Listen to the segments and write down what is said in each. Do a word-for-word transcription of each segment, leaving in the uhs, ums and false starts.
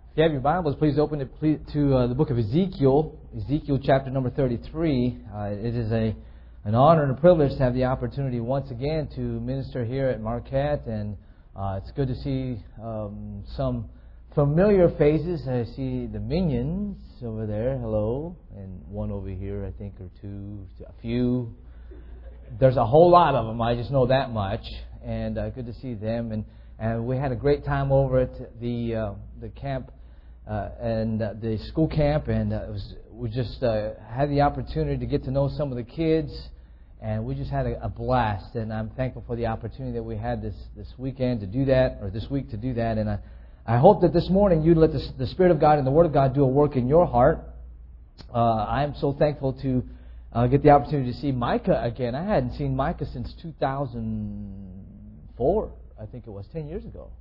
If you have your Bibles, please open it please, to uh, the book of Ezekiel, Ezekiel chapter number thirty-three. Uh, it is a an honor and a privilege to have the opportunity once again to minister here at Marquette, and uh, it's good to see um, some familiar faces. I see the minions over there, hello, and one over here, I think, or two, a few. There's a whole lot of them, I just know that much, and uh, good to see them. And, and we had a great time over at the uh, the camp. Uh, and uh, the school camp, and uh, it was, we just uh, had the opportunity to get to know some of the kids, and we just had a, a blast. And I'm thankful for the opportunity that we had this, this weekend to do that, or this week to do that. And I, I hope that this morning you'd let the, the Spirit of God and the Word of God do a work in your heart. Uh, I'm so thankful to uh, get the opportunity to see Micah again. I hadn't seen Micah since two thousand four, I think it was, ten years ago.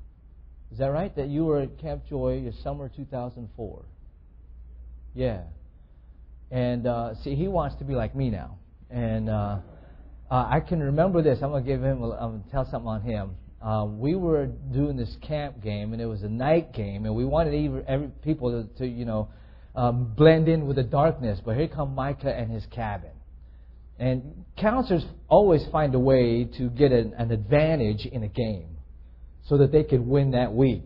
Is that right? That you were at Camp Joy in summer two thousand four. Yeah. And uh, see, he wants to be like me now. And uh, uh, I can remember this. I'm going to give him. A, I'm going to tell something on him. Uh, we were doing this camp game, and it was a night game, and we wanted every, every people to, to you know, um, blend in with the darkness. But here come Micah and his cabin. And counselors always find a way to get an, an advantage in a game, so that they could win that week.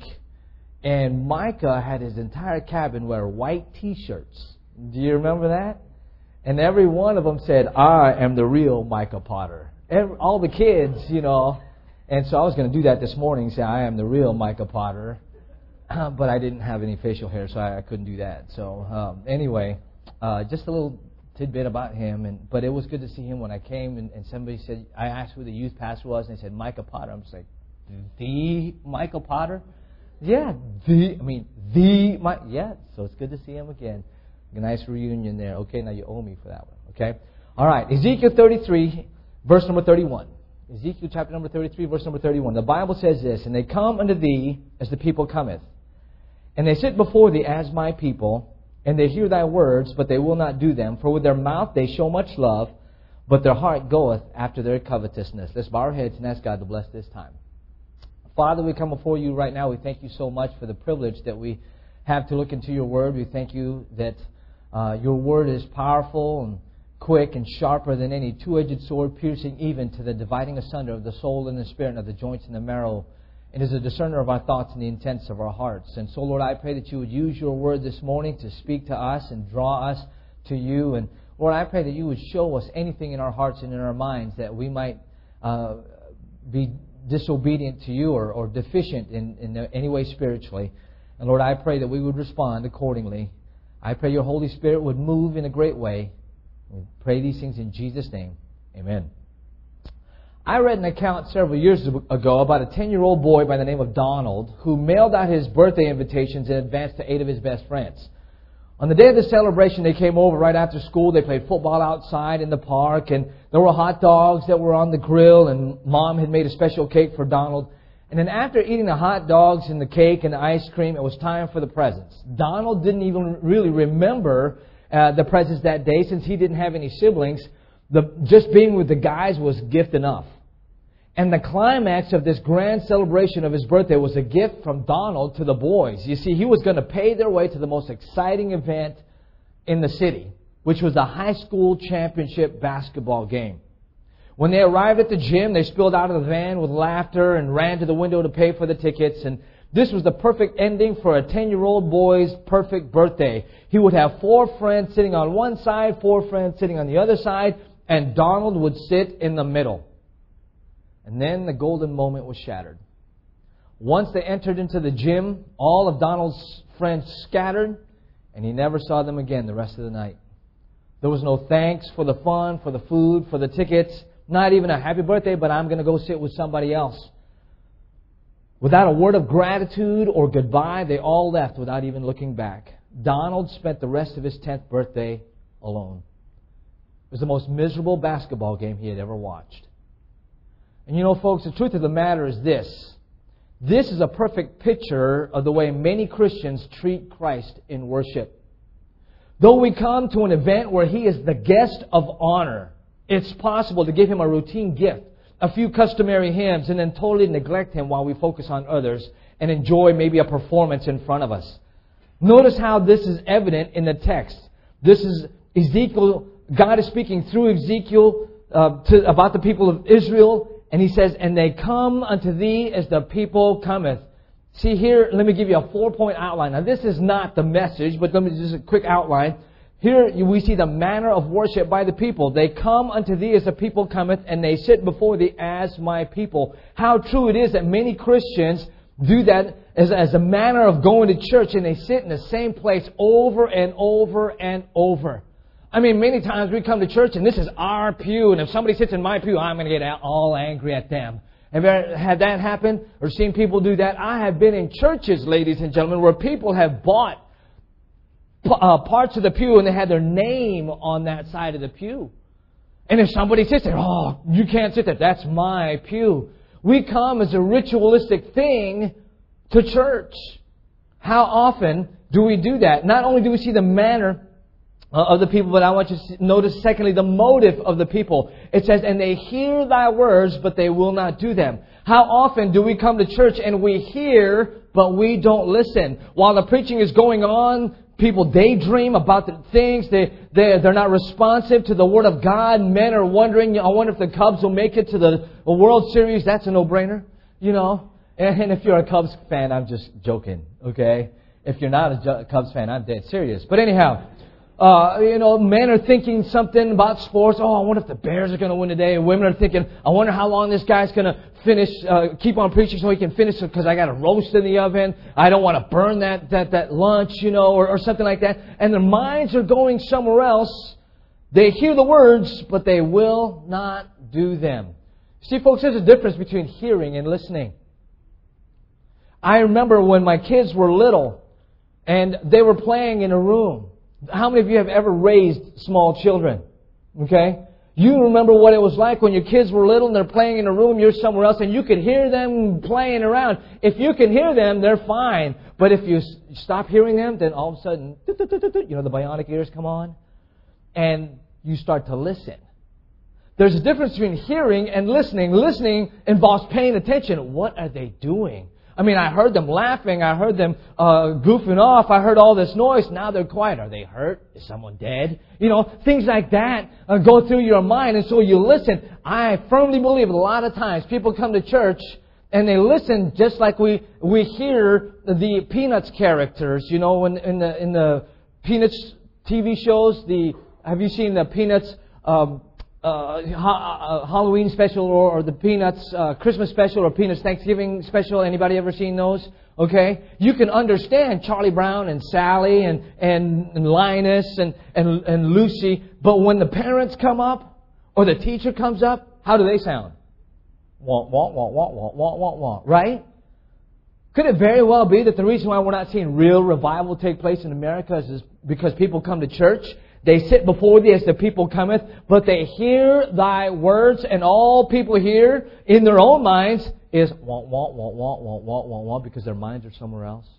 And Micah had his entire cabin wear white T-shirts. Do you remember that? And every one of them said, "I am the real Micah Potter." Every, all the kids, you know. And so I was going to do that this morning, say, "I am the real Micah Potter." But I didn't have any facial hair, so I, I couldn't do that. So um, anyway, uh, just a little tidbit about him. And But it was good to see him when I came. And, and somebody said, I asked who the youth pastor was, and they said, "Micah Potter." I'm just like, the Michael Potter? Yeah, the, I mean, the, my, yeah, so it's good to see him again. A nice reunion there. Okay, now you owe me for that one, okay? All right, Ezekiel thirty-three, verse number thirty-one. Ezekiel chapter number thirty-three, verse number thirty-one. The Bible says this, "And they come unto thee as the people cometh, and they sit before thee as my people, and they hear thy words, but they will not do them. For with their mouth they show much love, but their heart goeth after their covetousness." Let's bow our heads and ask God to bless this time. Father, we come before you right now. We thank you so much for the privilege that we have to look into your word. We thank you that uh, your word is powerful and quick and sharper than any two-edged sword, piercing even to the dividing asunder of the soul and the spirit and of the joints and the marrow. It is a discerner of our thoughts and the intents of our hearts. And so, Lord, I pray that you would use your word this morning to speak to us and draw us to you. And, Lord, I pray that you would show us anything in our hearts and in our minds that we might uh, be disobedient to you or, or deficient in, in any way spiritually. And Lord, I pray that we would respond accordingly. I pray your Holy Spirit would move in a great way. We pray these things in Jesus' name. Amen. I read an account several years ago about a ten-year-old boy by the name of Donald who mailed out his birthday invitations in advance to eight of his best friends. On the day of the celebration, they came over right after school. They played football outside in the park, and there were hot dogs that were on the grill, and Mom had made a special cake for Donald. And then after eating the hot dogs and the cake and the ice cream, it was time for the presents. Donald didn't even really remember uh, the presents that day since he didn't have any siblings. The, just being with the guys was gift enough. And the climax of this grand celebration of his birthday was a gift from Donald to the boys. You see, he was going to pay their way to the most exciting event in the city, which was the high school championship basketball game. When they arrived at the gym, they spilled out of the van with laughter and ran to the window to pay for the tickets. And this was the perfect ending for a ten-year-old boy's perfect birthday. He would have four friends sitting on one side, four friends sitting on the other side, and Donald would sit in the middle. And then the golden moment was shattered. Once they entered into the gym, all of Donald's friends scattered, and he never saw them again the rest of the night. There was no thanks for the fun, for the food, for the tickets, not even a happy birthday, but I'm going to go sit with somebody else. Without a word of gratitude or goodbye, they all left without even looking back. Donald spent the rest of his tenth birthday alone. It was the most miserable basketball game he had ever watched. And you know, folks, the truth of the matter is this. This is a perfect picture of the way many Christians treat Christ in worship. Though we come to an event where He is the guest of honor, it's possible to give Him a routine gift, a few customary hymns, and then totally neglect Him while we focus on others and enjoy maybe a performance in front of us. Notice how this is evident in the text. This is Ezekiel. God is speaking through Ezekiel uh, to, about the people of Israel. And He says, and they come unto thee as the people cometh. See here, let me give you a four-point outline. Now this is not the message, but let me just a quick outline. Here we see the manner of worship by the people. They come unto thee as the people cometh, and they sit before thee as my people. How true it is that many Christians do that as, as a manner of going to church, and they sit in the same place over and over and over. I mean, many times we come to church and this is our pew, and if somebody sits in my pew, I'm going to get all angry at them. Have you ever had that happen or seen people do that? I have been in churches, ladies and gentlemen, where people have bought uh, parts of the pew and they had their name on that side of the pew. And if somebody sits there, oh, you can't sit there. That's my pew. We come as a ritualistic thing to church. How often do we do that? Not only do we see the manner of the people, but I want you to notice, secondly, the motive of the people. It says, and they hear thy words, but they will not do them. How often do we come to church and we hear, but we don't listen? While the preaching is going on, people daydream about the things. They, they, they're not responsive to the Word of God. Men are wondering, I wonder if the Cubs will make it to the World Series. That's a no-brainer, you know. And, and if you're a Cubs fan, I'm just joking, okay? If you're not a Cubs fan, I'm dead serious. But anyhow, Uh, you know, men are thinking something about sports. Oh, I wonder if the Bears are going to win today. And women are thinking, I wonder how long this guy's going to finish, uh, keep on preaching so he can finish it because I got a roast in the oven. I don't want to burn that, that, that lunch, you know, or, or something like that. And their minds are going somewhere else. They hear the words, but they will not do them. See, folks, there's a difference between hearing and listening. I remember when my kids were little and they were playing in a room. How many of you have ever raised small children? Okay? You remember what it was like when your kids were little and they're playing in a room, you're somewhere else, and you could hear them playing around. If you can hear them, they're fine. But if you stop hearing them, then all of a sudden, you know, the bionic ears come on, and you start to listen. There's a difference between hearing and listening. Listening involves paying attention. What are they doing? I mean, I heard them laughing. I heard them uh, goofing off. I heard all this noise. Now they're quiet. Are they hurt? Is someone dead? You know, things like that uh, go through your mind. And so you listen. I firmly believe a lot of times people come to church and they listen just like we we hear the Peanuts characters. You know, in, in the in the Peanuts T V shows. The have you seen the Peanuts Um, Uh, ha- uh, Halloween special or, or the Peanuts uh, Christmas special or Peanuts Thanksgiving special? Anybody ever seen those? Okay, you can understand Charlie Brown and Sally and and, and Linus and, and and Lucy, but when the parents come up or the teacher comes up, how do they sound? Wah wah wah wah wah wah wah wah. Right? Could it very well be that the reason why we're not seeing real revival take place in America is because people come to church? They sit before thee as the people cometh, but they hear thy words, and all people hear in their own minds is wah, wah, wah, wah, wah, wah, wah, wah, because their minds are somewhere else.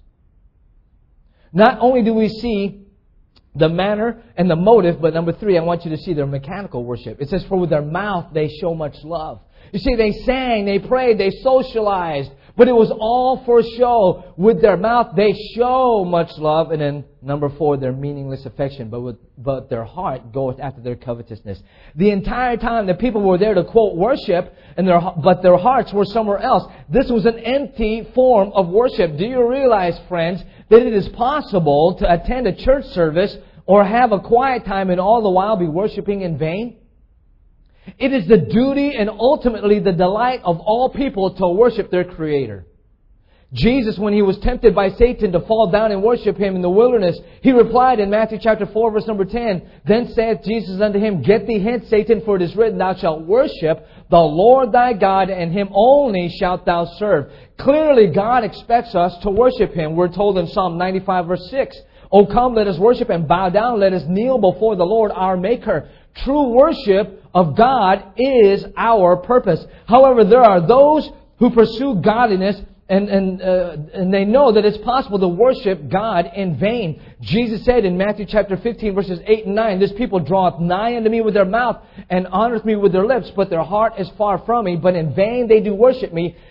Not only do we see the manner and the motive, but number three, I want you to see their mechanical worship. It says, for with their mouth they show much love. You see, they sang, they prayed, they socialized, but it was all for show. With their mouth, they show much love. And then number four, their meaningless affection. But with, but their heart goeth after their covetousness. The entire time the people were there to quote worship, and their but their hearts were somewhere else. This was an empty form of worship. Do you realize, friends, that it is possible to attend a church service or have a quiet time and all the while be worshiping in vain? It is the duty and ultimately the delight of all people to worship their Creator. Jesus, when He was tempted by Satan to fall down and worship Him in the wilderness, He replied in Matthew chapter four, verse number ten, Then saith Jesus unto him, Get thee hence, Satan, for it is written, Thou shalt worship the Lord thy God, and Him only shalt thou serve. Clearly, God expects us to worship Him. We're told in Psalm ninety-five, verse six, O come, let us worship and bow down. Let us kneel before the Lord our Maker. True worship of God is our purpose. However, there are those who pursue godliness and and uh, and they know that it's possible to worship God in vain. Jesus said in Matthew chapter fifteen, verses eight and nine, This people draweth nigh unto me with their mouth and honoreth me with their lips, but their heart is far from me. But in vain they do worship me,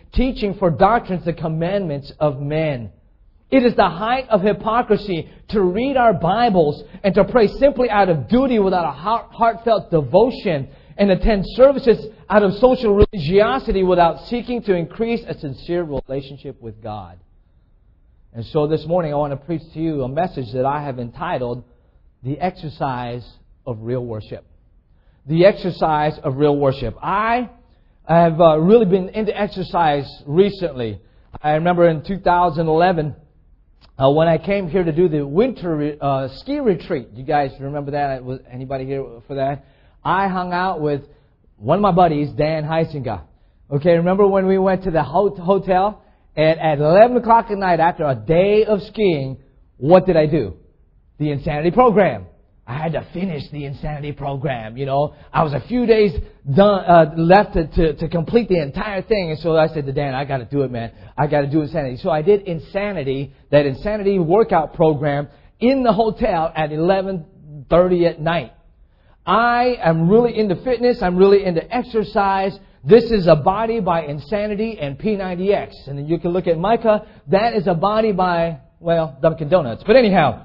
teaching for doctrines the commandments of men. It is the height of hypocrisy to read our Bibles and to pray simply out of duty without a heart, heartfelt devotion, and attend services out of social religiosity without seeking to increase a sincere relationship with God. And so this morning I want to preach to you a message that I have entitled, The Exercise of Real Worship. The Exercise of Real Worship. I have uh, really been into exercise recently. I remember in two thousand eleven, uh, when I came here to do the winter uh, ski retreat. You guys remember that? Was anybody here for that? I hung out with one of my buddies, Dan Heisinger. Okay, remember when we went to the hotel? And at eleven o'clock at night, after a day of skiing, what did I do? The Insanity Program. I had to finish the Insanity Program, you know. I was a few days done, uh, left to, to, to complete the entire thing. And so I said to Dan, I got to do it, man. I got to do Insanity. So I did Insanity, that Insanity workout program, in the hotel at eleven thirty at night. I am really into fitness. I'm really into exercise. This is a body by Insanity and P ninety X. And then you can look at Micah. That is a body by, well, Dunkin' Donuts. But anyhow,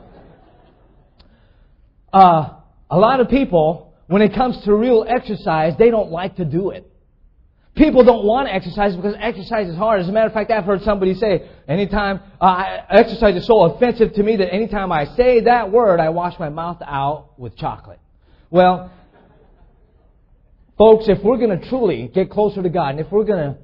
uh, a lot of people, when it comes to real exercise, they don't like to do it. People don't want to exercise because exercise is hard. As a matter of fact, I've heard somebody say, anytime, uh, exercise is so offensive to me that anytime I say that word, I wash my mouth out with chocolate. Well, folks, if we're going to truly get closer to God, and if we're going to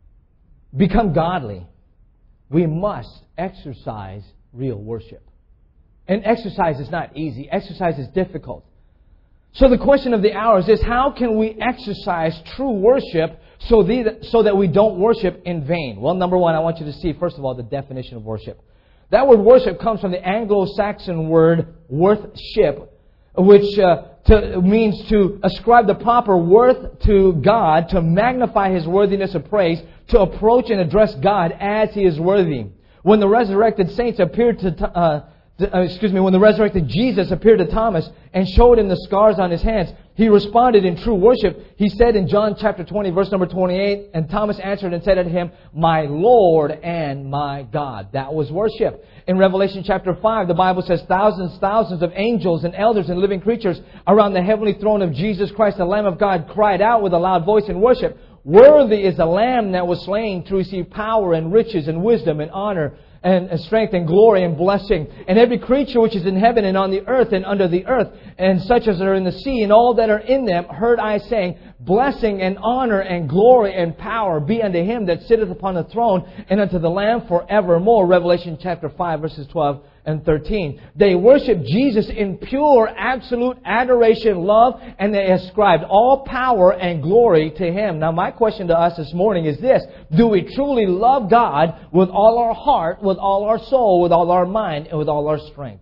become godly, we must exercise real worship. And exercise is not easy. Exercise is difficult. So the question of the hour is this: how can we exercise true worship so, the, so that we don't worship in vain? Well, number one, I want you to see, first of all, the definition of worship. That word worship comes from the Anglo-Saxon word worthship, which uh, to, means to ascribe the proper worth to God, to magnify His worthiness of praise, to approach and address God as He is worthy. When the resurrected saints appeared to, uh, uh, excuse me, when the resurrected Jesus appeared to Thomas and showed him the scars on his hands, he responded in true worship. He said in John chapter twenty, verse number twenty-eight, and Thomas answered and said unto him, My Lord and my God. That was worship. In Revelation chapter five, the Bible says thousands, thousands of angels and elders and living creatures around the heavenly throne of Jesus Christ, the Lamb of God, cried out with a loud voice in worship. Worthy is the Lamb that was slain to receive power and riches and wisdom and honor and strength and glory and blessing. And every creature which is in heaven and on the earth and under the earth, and such as are in the sea and all that are in them, heard I saying, Blessing and honor and glory and power be unto Him that sitteth upon the throne and unto the Lamb forevermore. Revelation chapter five, verses twelve and thirteen. They worship Jesus in pure, absolute adoration, love, and they ascribed all power and glory to Him. Now, my question to us this morning is this: do we truly love God with all our heart, with all our soul, with all our mind, and with all our strength?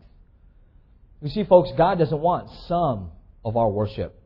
You see, folks, God doesn't want some of our worship.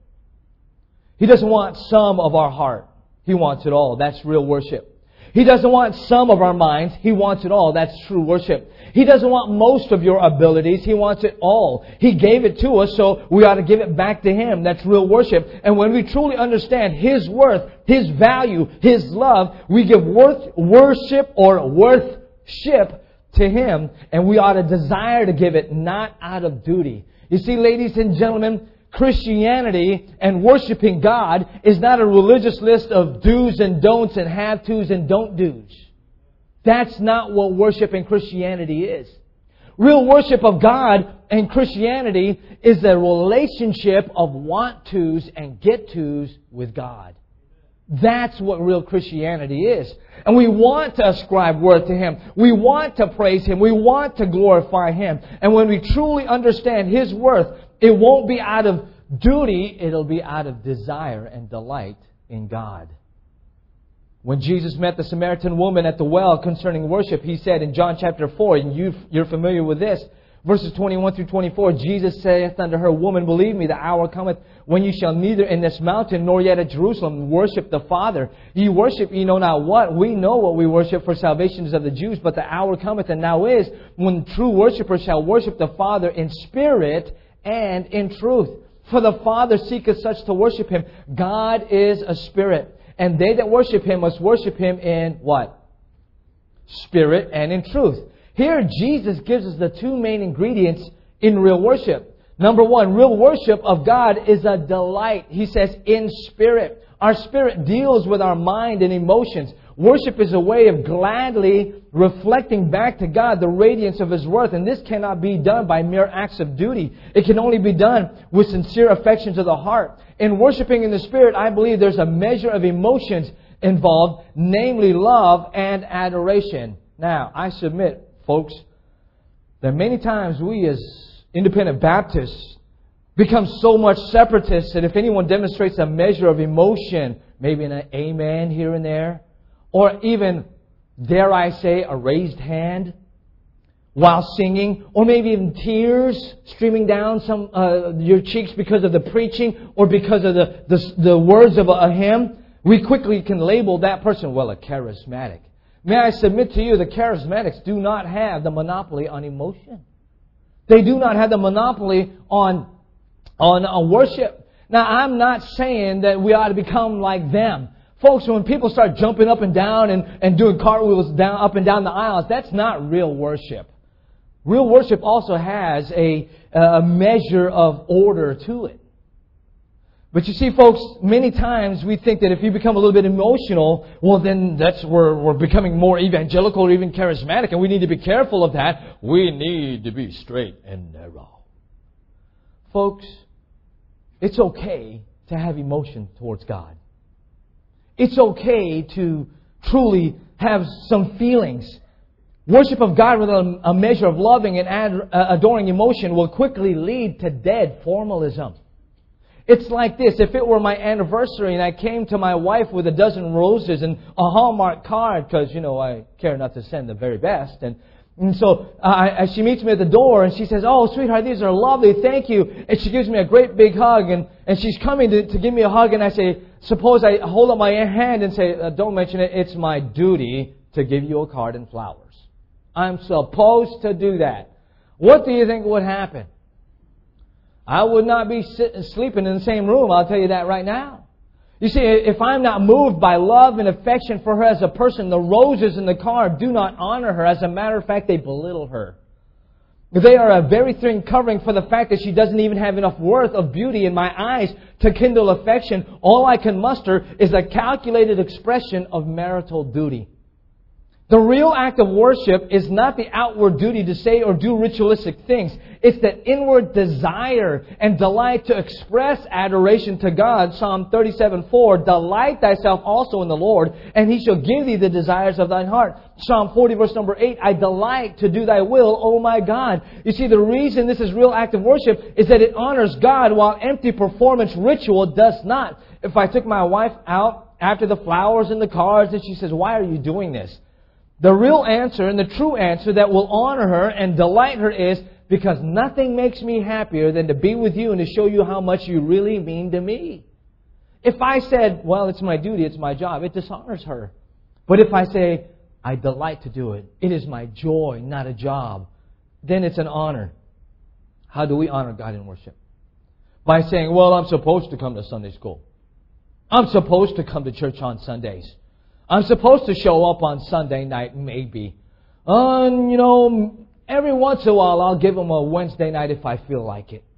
He doesn't want some of our heart. He wants it all. That's real worship. He doesn't want some of our minds. He wants it all. That's true worship. He doesn't want most of your abilities. He wants it all. He gave it to us, so we ought to give it back to Him. That's real worship. And when we truly understand His worth, His value, His love, we give worth, worship or worthship to Him. And we ought to desire to give it, not out of duty. You see, ladies and gentlemen, Christianity and worshiping God is not a religious list of do's and don'ts and have-tos and don't-do's. That's not what worship in Christianity is. Real worship of God and Christianity is a relationship of want-tos and get-tos with God. That's what real Christianity is. And we want to ascribe worth to Him. We want to praise Him. We want to glorify Him. And when we truly understand His worth, it won't be out of duty. It'll be out of desire and delight in God. When Jesus met the Samaritan woman at the well concerning worship, He said in John chapter four, and you, you're familiar with this, verses twenty-one through twenty-four, Jesus saith unto her, Woman, believe me, the hour cometh when you shall neither in this mountain nor yet at Jerusalem worship the Father. Ye worship ye know not what. We know what we worship, for salvation is of the Jews. But the hour cometh, and now is, when true worshippers shall worship the Father in spirit and in truth. For the Father seeketh such to worship Him. God is a spirit. And they that worship Him must worship Him in what? Spirit and in truth. Here Jesus gives us the two main ingredients in real worship. Number one, real worship of God is a delight. He says in spirit. Our spirit deals with our mind and emotions. Worship is a way of gladly reflecting back to God the radiance of His worth. And this cannot be done by mere acts of duty. It can only be done with sincere affections of the heart. In worshiping in the Spirit, I believe there's a measure of emotions involved, namely love and adoration. Now, I submit, folks, that many times we as independent Baptists become so much separatists that if anyone demonstrates a measure of emotion, maybe an amen here and there, or even, dare I say, a raised hand while singing, or maybe even tears streaming down some uh, your cheeks because of the preaching or because of the, the, the words of a, a hymn, we quickly can label that person, well, a charismatic. May I submit to you, the charismatics do not have the monopoly on emotion. They do not have the monopoly on, on uh, worship. Now, I'm not saying that we ought to become like them. Folks, when people start jumping up and down and, and doing cartwheels down up and down the aisles, that's not real worship. Real worship also has a, a measure of order to it. But you see, folks, many times we think that if you become a little bit emotional, well, then that's where we're becoming more evangelical or even charismatic, and we need to be careful of that. We need to be straight and narrow. Folks, it's okay to have emotion towards God. It's okay to truly have some feelings. Worship of God with a, a measure of loving and ad, uh, adoring emotion will quickly lead to dead formalism. It's like this. If it were my anniversary and I came to my wife with a dozen roses and a Hallmark card, because, you know, I care not to send the very best. And, and so uh, she meets me at the door and she says, oh, sweetheart, these are lovely. Thank you. And she gives me a great big hug. And, and she's coming to, to give me a hug. And I say, suppose I hold up my hand and say, uh, don't mention it. It's my duty to give you a card and flowers. I'm supposed to do that. What do you think would happen? I would not be sitting, sleeping in the same room, I'll tell you that right now. You see, if I'm not moved by love and affection for her as a person, the roses in the card do not honor her. As a matter of fact, they belittle her. They are a very thin covering for the fact that she doesn't even have enough worth of beauty in my eyes to kindle affection. All I can muster is a calculated expression of marital duty. The real act of worship is not the outward duty to say or do ritualistic things. It's the inward desire and delight to express adoration to God. Psalm thirty-seven four, delight thyself also in the Lord, and He shall give thee the desires of thine heart. Psalm forty verse number eight, I delight to do thy will, O my God. You see, the reason this is real act of worship is that it honors God while empty performance ritual does not. If I took my wife out after the flowers and the cards and she says, why are you doing this? The real answer and the true answer that will honor her and delight her is because nothing makes me happier than to be with you and to show you how much you really mean to me. If I said, well, it's my duty, it's my job, it dishonors her. But if I say, I delight to do it, it is my joy, not a job, then it's an honor. How do we honor God in worship? By saying, well, I'm supposed to come to Sunday school. I'm supposed to come to church on Sundays. I'm supposed to show up on Sunday night, maybe. Um, you know, every once in a while I'll give them a Wednesday night if I feel like it.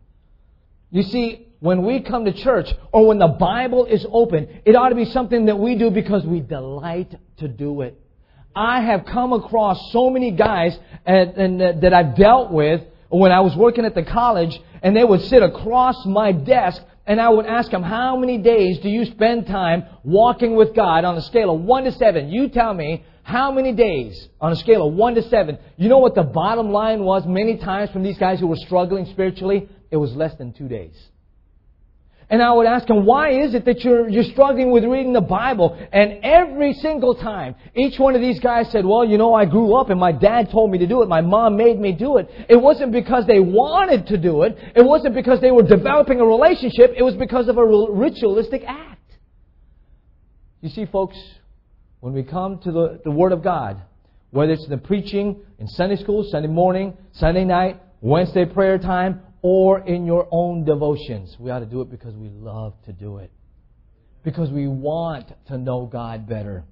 You see, when we come to church or when the Bible is open, it ought to be something that we do because we delight to do it. I have come across so many guys and, and uh, that I've dealt with when I was working at the college, and they would sit across my desk. And I would ask them, how many days do you spend time walking with God on a scale of one to seven? You tell me how many days on a scale of one to seven. You know what the bottom line was many times from these guys who were struggling spiritually? It was less than two days. And I would ask them, why is it that you're, you're struggling with reading the Bible? And every single time, each one of these guys said, well, you know, I grew up and my dad told me to do it. My mom made me do it. It wasn't because they wanted to do it. It wasn't because they were developing a relationship. It was because of a ritualistic act. You see, folks, when we come to the, the Word of God, whether it's in the preaching, in Sunday school, Sunday morning, Sunday night, Wednesday prayer time, or in your own devotions, we ought to do it because we love to do it. because we want to know God better.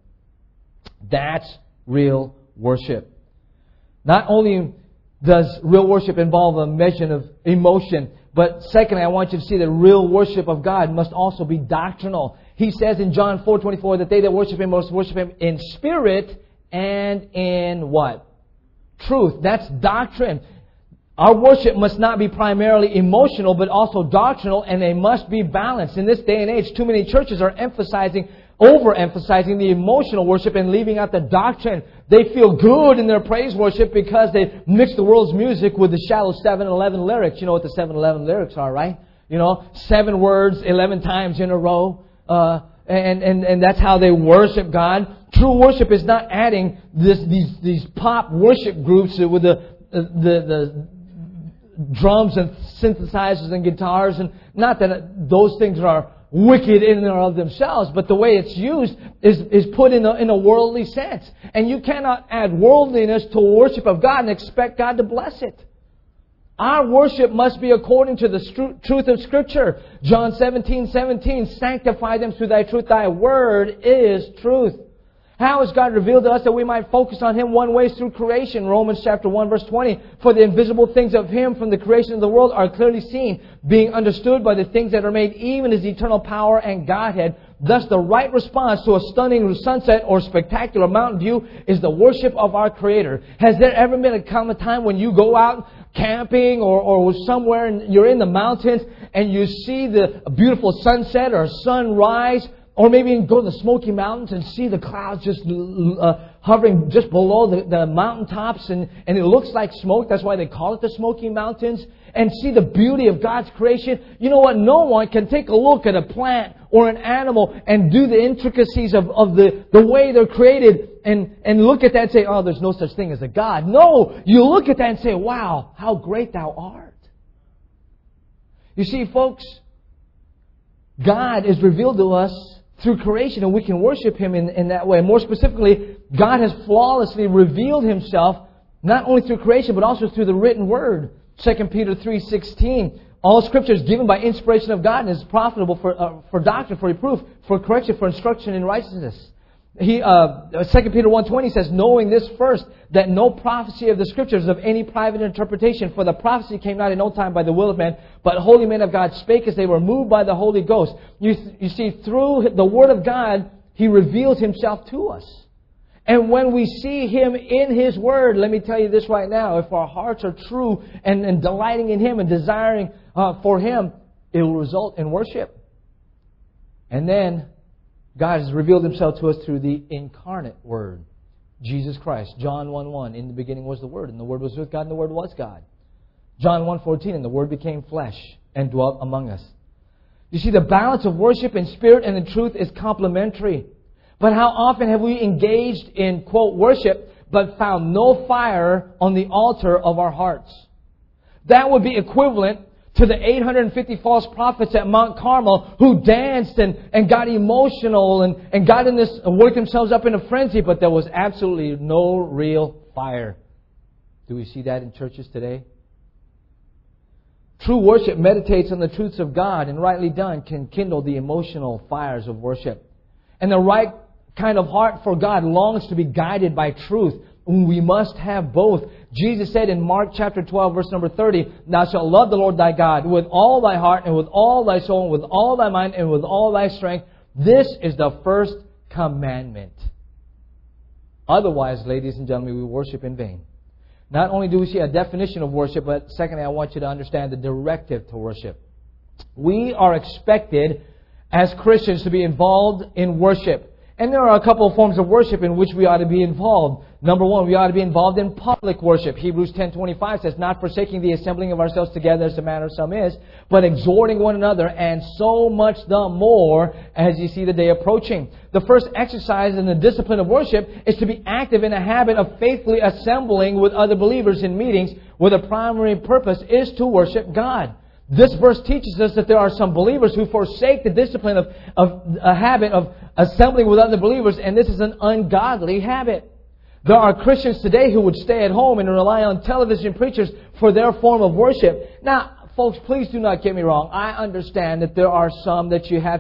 That's real worship. Not only does real worship involve a measure of emotion, but secondly, I want you to see that real worship of God must also be doctrinal. He says in John four twenty-four that they that worship Him must worship Him in spirit and in what? Truth. That's doctrine. Our worship must not be primarily emotional, but also doctrinal, and they must be balanced. In this day and age, too many churches are emphasizing, overemphasizing the emotional worship and leaving out the doctrine. They feel good in their praise worship because they mix the world's music with the shallow seven eleven lyrics. You know what the seven eleven lyrics are, right? You know, seven words, eleven times in a row. Uh, and, and, and that's how they worship God. True worship is not adding this, these, these pop worship groups with the, the, the, drums and synthesizers and guitars, and not that those things are wicked in and of themselves, but the way it's used is, is put in a, in a worldly sense. And you cannot add worldliness to worship of God and expect God to bless it. Our worship must be according to the stru- truth of Scripture. John seventeen seventeen, sanctify them through Thy truth. Thy word is truth. How has God revealed to us that we might focus on Him? One way is through creation. Romans chapter one verse twenty. For the invisible things of Him from the creation of the world are clearly seen, being understood by the things that are made, even His eternal power and Godhead. Thus the right response to a stunning sunset or spectacular mountain view is the worship of our Creator. Has there ever been a come a time when you go out camping or, or somewhere and you're in the mountains and you see the beautiful sunset or sunrise? Or maybe you can go to the Smoky Mountains and see the clouds just uh, hovering just below the, the mountaintops, and, and it looks like smoke. That's why they call it the Smoky Mountains. And see the beauty of God's creation. You know what? No one can take a look at a plant or an animal and do the intricacies of, of the, the way they're created and, and look at that and say, oh, there's no such thing as a God. No! You look at that and say, wow, how great Thou art. You see, folks, God is revealed to us through creation, and we can worship Him in, in that way. More specifically, God has flawlessly revealed Himself not only through creation, but also through the written Word. Second Peter three sixteen. All Scripture is given by inspiration of God and is profitable for uh, for doctrine, for reproof, for correction, for instruction in righteousness. He, uh, Second Peter one twenty says, knowing this first, that no prophecy of the Scriptures is of any private interpretation, for the prophecy came not in old time by the will of man, but holy men of God spake as they were moved by the Holy Ghost. You, you see, through the Word of God, He reveals Himself to us. And when we see Him in His Word, let me tell you this right now, if our hearts are true and, and delighting in Him and desiring uh, for Him, it will result in worship. And then God has revealed Himself to us through the incarnate Word, Jesus Christ. John one one, in the beginning was the Word, and the Word was with God, and the Word was God. John one fourteen, and the Word became flesh and dwelt among us. You see, the balance of worship in spirit and in truth is complementary. But how often have we engaged in, quote, worship, but found no fire on the altar of our hearts? That would be equivalent to the eight hundred fifty false prophets at Mount Carmel who danced and, and got emotional and, and got in this, worked themselves up in a frenzy, but there was absolutely no real fire. Do we see that in churches today? True worship meditates on the truths of God, and rightly done can kindle the emotional fires of worship. And the right kind of heart for God longs to be guided by truth. We must have both. Jesus said in Mark chapter twelve, verse number thirty, Thou shalt love the Lord thy God with all thy heart and with all thy soul and with all thy mind and with all thy strength. This is the first commandment. Otherwise, ladies and gentlemen, we worship in vain. Not only do we see a definition of worship, but secondly, I want you to understand the directive to worship. We are expected as Christians to be involved in worship. And there are a couple of forms of worship in which we ought to be involved. Number one, we ought to be involved in public worship. Hebrews ten twenty-five says, not forsaking the assembling of ourselves together as the manner of some is, but exhorting one another, and so much the more as you see the day approaching. The first exercise in the discipline of worship is to be active in a habit of faithfully assembling with other believers in meetings where the primary purpose is to worship God. This verse teaches us that there are some believers who forsake the discipline of, of a habit of assembling with other believers, and this is an ungodly habit. There are Christians today who would stay at home and rely on television preachers for their form of worship. Now, folks, please do not get me wrong. I understand that there are some that you have to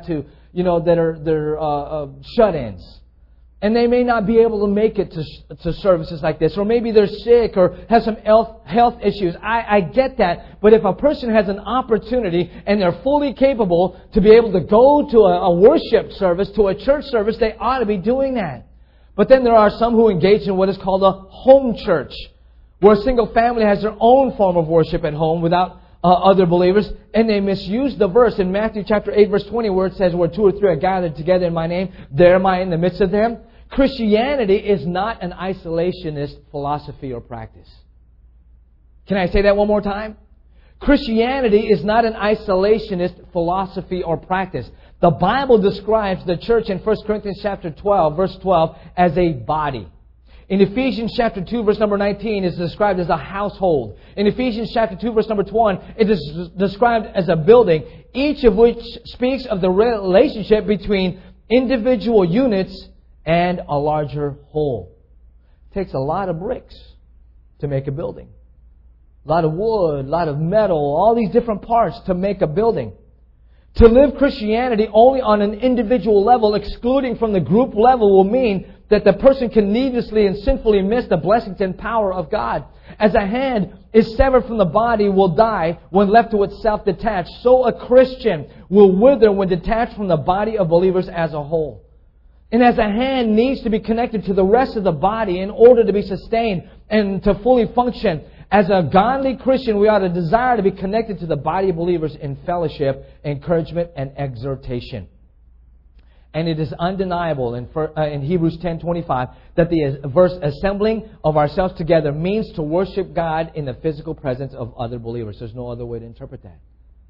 you know, that are, that are uh, uh, shut-ins. And they may not be able to make it to, to services like this. Or maybe they're sick or have some health, health issues. I, I get that. But if a person has an opportunity and they're fully capable to be able to go to a, a worship service, to a church service, they ought to be doing that. But then there are some who engage in what is called a home church, where a single family has their own form of worship at home without uh, other believers. And they misuse the verse in Matthew chapter eight, verse twenty, where it says, where two or three are gathered together in my name, there am I in the midst of them. Christianity is not an isolationist philosophy or practice. Can I say that one more time? Christianity is not an isolationist philosophy or practice. The Bible describes the church in First Corinthians chapter twelve, verse twelve, as a body. In Ephesians chapter two, verse number nineteen, it's described as a household. In Ephesians chapter two, verse number one, it is described as a building, each of which speaks of the relationship between individual units and a larger whole. It takes a lot of bricks to make a building. A lot of wood, a lot of metal, all these different parts to make a building. To live Christianity only on an individual level, excluding from the group level, will mean that the person can needlessly and sinfully miss the blessings and power of God. As a hand is severed from the body, will die when left to itself detached, so a Christian will wither when detached from the body of believers as a whole. And as a hand needs to be connected to the rest of the body in order to be sustained and to fully function, as a godly Christian, we ought to desire to be connected to the body of believers in fellowship, encouragement, and exhortation. And it is undeniable in, uh, in Hebrews ten twenty-five that the verse assembling of ourselves together means to worship God in the physical presence of other believers. There's no other way to interpret that.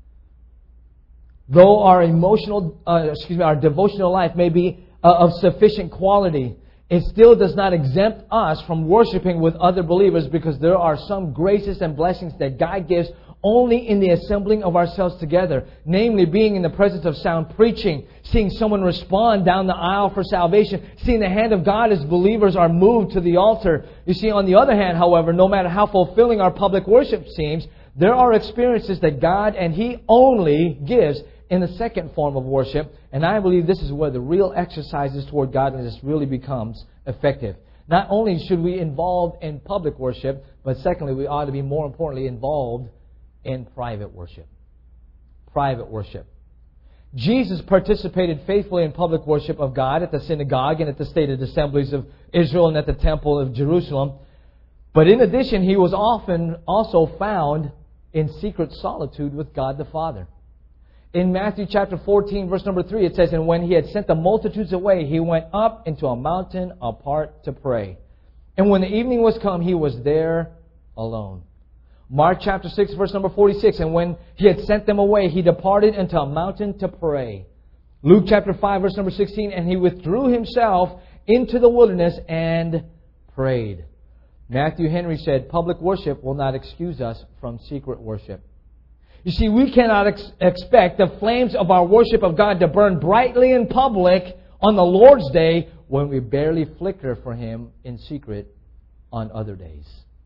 Though our emotional, uh, excuse me, our devotional life may be uh, of sufficient quality, it still does not exempt us from worshiping with other believers, because there are some graces and blessings that God gives only in the assembling of ourselves together. Namely, being in the presence of sound preaching, seeing someone respond down the aisle for salvation, seeing the hand of God as believers are moved to the altar. You see, on the other hand, however, no matter how fulfilling our public worship seems, there are experiences that God and He only gives in the second form of worship. And I believe this is where the real exercises toward godliness really becomes effective. Not only should we involve in public worship, but secondly, we ought to be more importantly involved in private worship. Private worship. Jesus participated faithfully in public worship of God at the synagogue and at the stated assemblies of Israel and at the temple of Jerusalem. But in addition, He was often also found in secret solitude with God the Father. In Matthew chapter fourteen, verse number three, it says, and when He had sent the multitudes away, He went up into a mountain apart to pray. And when the evening was come, He was there alone. Mark chapter six, verse number forty-six, and when He had sent them away, He departed into a mountain to pray. Luke chapter five, verse number sixteen, and He withdrew Himself into the wilderness and prayed. Matthew Henry said, public worship will not excuse us from secret worship. You see, we cannot ex- expect the flames of our worship of God to burn brightly in public on the Lord's Day when we barely flicker for Him in secret on other days.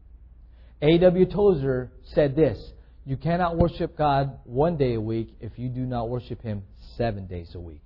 A W Tozer said this, you cannot worship God one day a week if you do not worship Him seven days a week.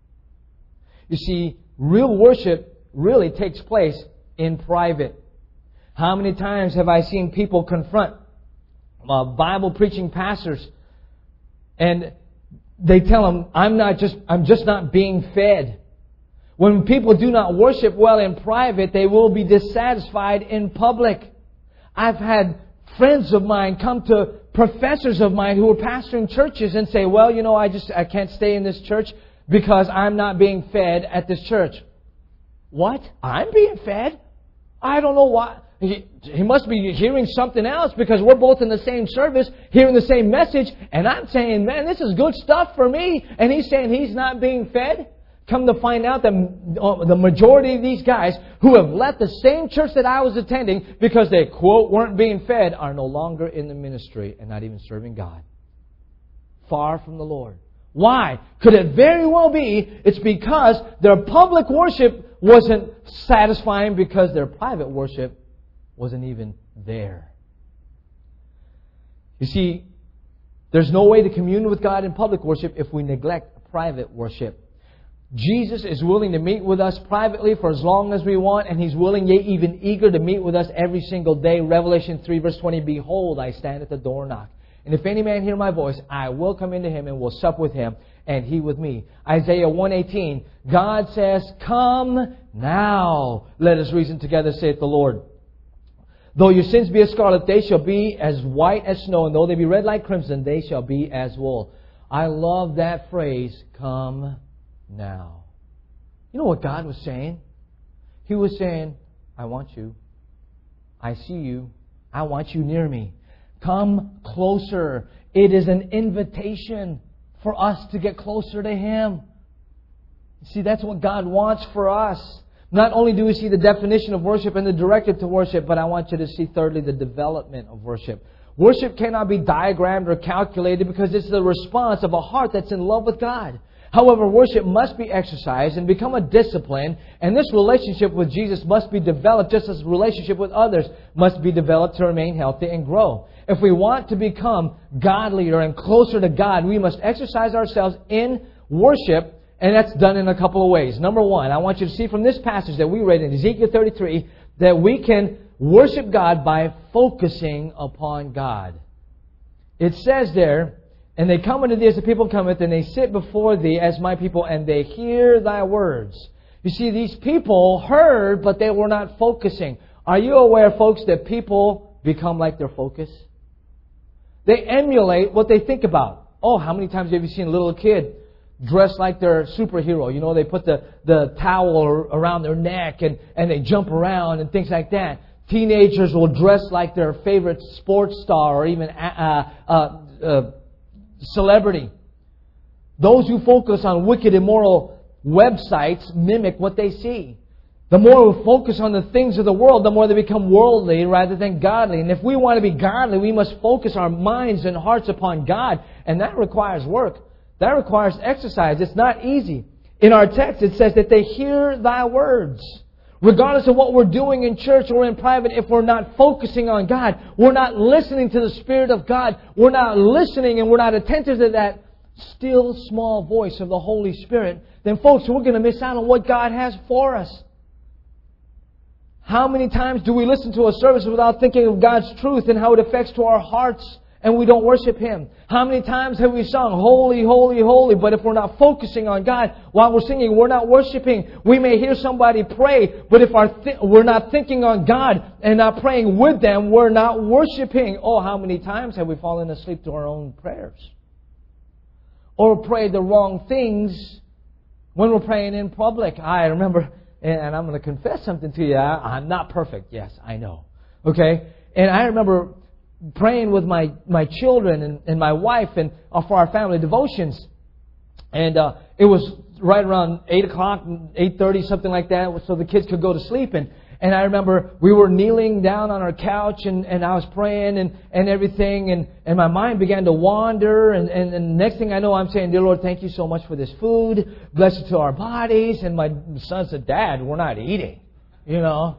You see, real worship really takes place in private. How many times have I seen people confront Uh, Bible preaching pastors, and they tell them, I'm not just, I'm just not being fed. When people do not worship well in private, they will be dissatisfied in public. I've had friends of mine come to professors of mine who are pastoring churches and say, well, you know, I just, I can't stay in this church because I'm not being fed at this church. What? I'm being fed? I don't know why. He, he must be hearing something else, because we're both in the same service, hearing the same message, and I'm saying, man, this is good stuff for me. And he's saying he's not being fed. Come to find out that the majority of these guys who have left the same church that I was attending because they, quote, weren't being fed, are no longer in the ministry and not even serving God. Far from the Lord. Why? Could it very well be it's because their public worship wasn't satisfying, because their private worship wasn't even there. You see, there's no way to commune with God in public worship if we neglect private worship. Jesus is willing to meet with us privately for as long as we want, and He's willing, yea, even eager to meet with us every single day. Revelation three verse twenty, Behold, I stand at the door and knock. And if any man hear my voice, I will come into him and will sup with him, and he with me. Isaiah one eighteen, God says, Come now, let us reason together, saith the Lord. Though your sins be as scarlet, they shall be as white as snow, and though they be red like crimson, they shall be as wool. I love that phrase, come now. You know what God was saying? He was saying, I want you. I see you. I want you near me. Come closer. It is an invitation for us to get closer to Him. See, that's what God wants for us. Not only do we see the definition of worship and the directive to worship, but I want you to see thirdly the development of worship. Worship cannot be diagrammed or calculated because it's the response of a heart that's in love with God. However, worship must be exercised and become a discipline, and this relationship with Jesus must be developed just as relationship with others must be developed to remain healthy and grow. If we want to become godlier and closer to God, we must exercise ourselves in worship, and that's done in a couple of ways. Number one, I want you to see from this passage that we read in Ezekiel thirty-three that we can worship God by focusing upon God. It says there, And they come unto thee as the people cometh, and they sit before thee as my people, and they hear thy words. You see, these people heard, but they were not focusing. Are you aware, folks, that people become like their focus? They emulate what they think about. Oh, how many times have you seen a little kid dressed like their superhero? You know, they put the, the towel around their neck and, and they jump around and things like that. Teenagers will dress like their favorite sports star or even uh, uh, uh, celebrity. Those who focus on wicked, immoral websites mimic what they see. The more we focus on the things of the world, the more they become worldly rather than godly. And if we want to be godly, we must focus our minds and hearts upon God. And that requires work. That requires exercise. It's not easy. In our text, it says that they hear thy words. Regardless of what we're doing in church or in private, if we're not focusing on God, we're not listening to the Spirit of God, we're not listening and we're not attentive to that still small voice of the Holy Spirit, then folks, we're going to miss out on what God has for us. How many times do we listen to a service without thinking of God's truth and how it affects to our hearts, and we don't worship Him? How many times have we sung, holy, holy, holy, but if we're not focusing on God while we're singing, we're not worshiping. We may hear somebody pray, but if our th- we're not thinking on God and not praying with them, we're not worshiping. Oh, how many times have we fallen asleep to our own prayers? Or prayed the wrong things when we're praying in public. I remember, and I'm going to confess something to you. I'm not perfect. Yes, I know. Okay? And I remember praying with my, my children and, and my wife and uh, for our family devotions. And uh, it was right around eight o'clock, eight thirty, something like that, so the kids could go to sleep. And, and I remember we were kneeling down on our couch and, and I was praying and, and everything. And, and my mind began to wander. And, and, and the next thing I know, I'm saying, Dear Lord, thank you so much for this food. Bless it to our bodies. And my son said, Dad, we're not eating. You know.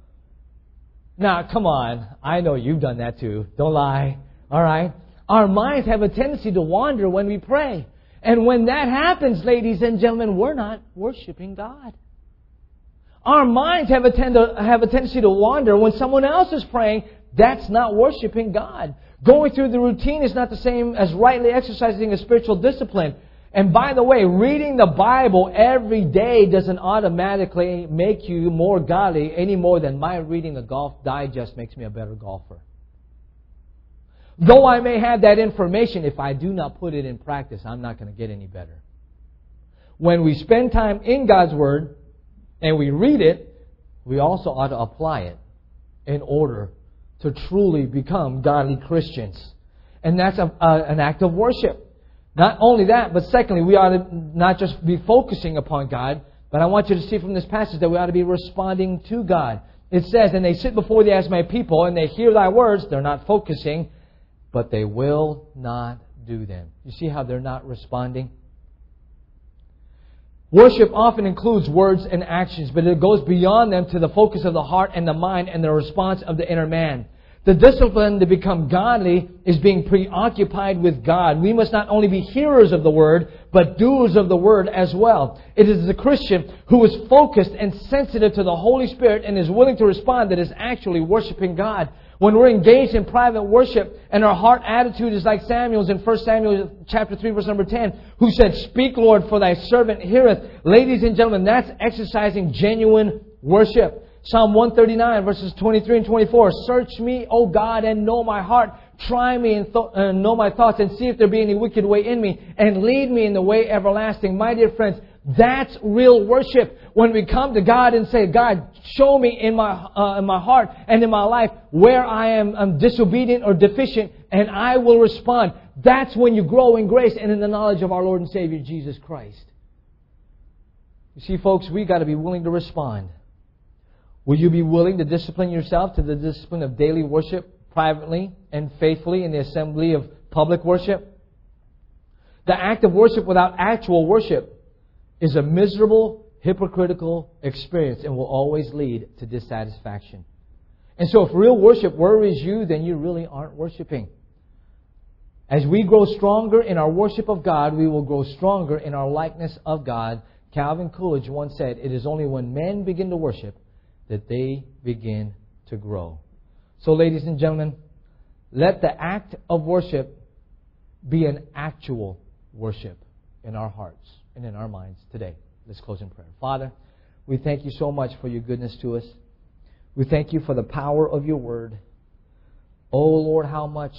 Now, come on. I know you've done that too. Don't lie. All right? Our minds have a tendency to wander when we pray. And when that happens, ladies and gentlemen, we're not worshiping God. Our minds have a, tend to, have a tendency to wander when someone else is praying. That's not worshiping God. Going through the routine is not the same as rightly exercising a spiritual discipline. And by the way, reading the Bible every day doesn't automatically make you more godly any more than my reading the Golf Digest makes me a better golfer. Though I may have that information, if I do not put it in practice, I'm not going to get any better. When we spend time in God's Word and we read it, we also ought to apply it in order to truly become godly Christians. And that's a, a, an act of worship. Not only that, but secondly, we ought to not just be focusing upon God, but I want you to see from this passage that we ought to be responding to God. It says, and they sit before thee as my people, and they hear thy words. They're not focusing, but they will not do them. You see how they're not responding? Worship often includes words and actions, but it goes beyond them to the focus of the heart and the mind and the response of the inner man. The discipline to become godly is being preoccupied with God. We must not only be hearers of the Word, but doers of the Word as well. It is the Christian who is focused and sensitive to the Holy Spirit and is willing to respond that is actually worshiping God. When we're engaged in private worship and our heart attitude is like Samuel's in First Samuel chapter three verse number ten, who said, "Speak, Lord, for thy servant heareth." Ladies and gentlemen, that's exercising genuine worship. Psalm one thirty-nine verses twenty-three and twenty-four. "Search me, O God, and know my heart. Try me and th- uh, know my thoughts, and see if there be any wicked way in me, and lead me in the way everlasting." My dear friends, that's real worship. When we come to God and say, "God, show me in my uh, in my heart and in my life where I am I'm disobedient or deficient, and I will respond." That's when you grow in grace and in the knowledge of our Lord and Savior Jesus Christ. You see, folks, we got to be willing to respond. Will you be willing to discipline yourself to the discipline of daily worship privately and faithfully in the assembly of public worship? The act of worship without actual worship is a miserable, hypocritical experience and will always lead to dissatisfaction. And so if real worship worries you, then you really aren't worshiping. As we grow stronger in our worship of God, we will grow stronger in our likeness of God. Calvin Coolidge once said, "It is only when men begin to worship that they begin to grow." So, ladies and gentlemen, let the act of worship be an actual worship in our hearts and in our minds today. Let's close in prayer. Father, we thank you so much for your goodness to us. We thank you for the power of your word. Oh, Lord, how much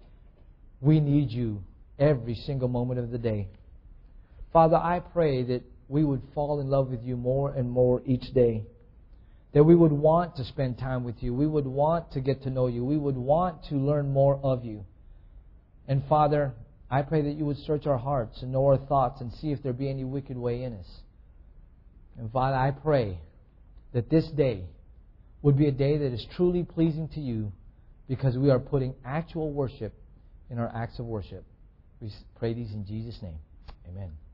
we need you every single moment of the day. Father, I pray that we would fall in love with you more and more each day. That we would want to spend time with you. We would want to get to know you. We would want to learn more of you. And Father, I pray that you would search our hearts and know our thoughts and see if there be any wicked way in us. And Father, I pray that this day would be a day that is truly pleasing to you because we are putting actual worship in our acts of worship. We pray these in Jesus' name. Amen.